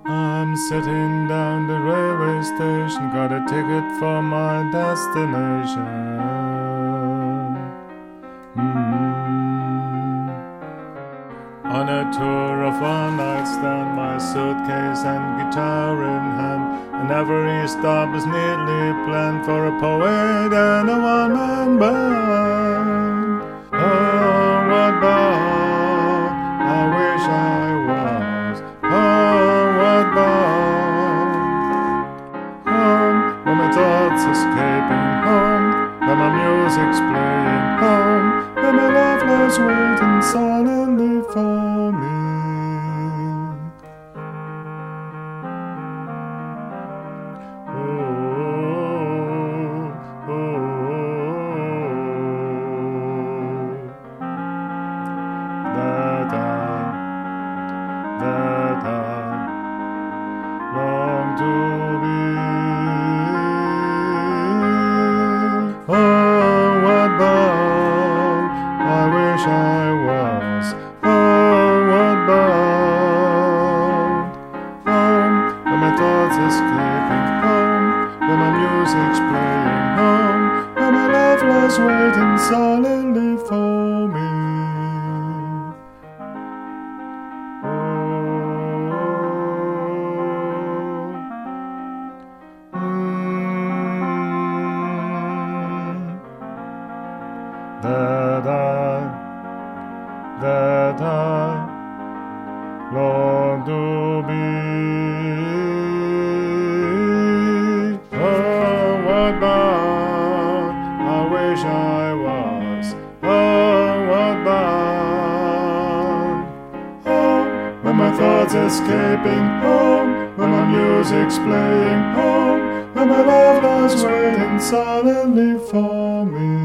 I'm sitting down the railway station, got a ticket for my destination. On a tour of one night stand, my suitcase and guitar in hand, and every stop is neatly planned for a poet and a one-man band. Oh, what bound I wish I was. Oh, what bound. Home, where my thoughts escaping. Home, where my music's playing. Home, where my love lies waiting silently for me. That I long to be. Oh, what bound I wish I was. Oh, what bound. Home, where my thoughts escaping. Home, where my music's playing. Home, where my love lies waiting silently for me. That I long to be. Oh, what bound I wish I was. Oh, what bound. Home, where my thoughts escaping. Home, where my music's playing. Home, where my love lies waiting silently for me.